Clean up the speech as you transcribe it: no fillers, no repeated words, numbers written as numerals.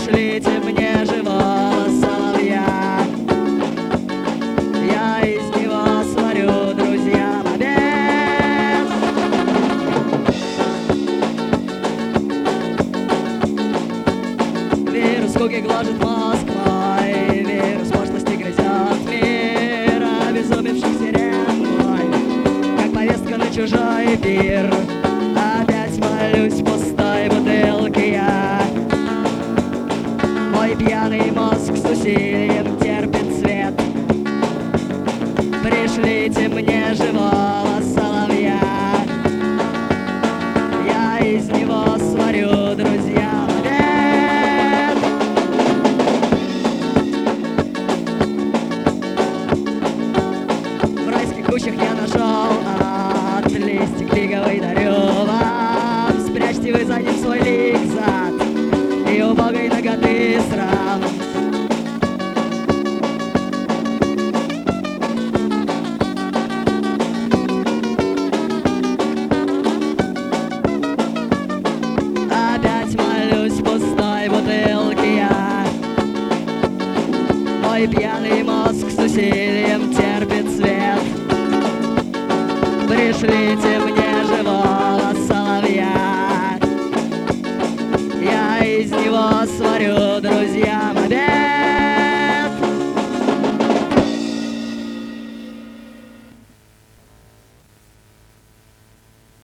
Пришлите мне живого соловья, я из него сварю, друзья, обед. Вирус скуки гложет Москвой, вирус пошлости грызет мир, обезумевших сирен мой, как повестка на чужой пир. Опять молюсь в пустой бутылке я, мой пьяный мозг с усилием терпит свет. Пришлите мне живого соловья, я из него сварю, друзья, обед. В райских кущах я нашел листик фиговый, дарю вам. Спрячьте вы за ним свой лик зад и убогой наготы срам. Опять молюсь в пустой бутылке я, мой пьяный мозг с усилием терпит свет. Пришлите мне живого соловья, я из него сварю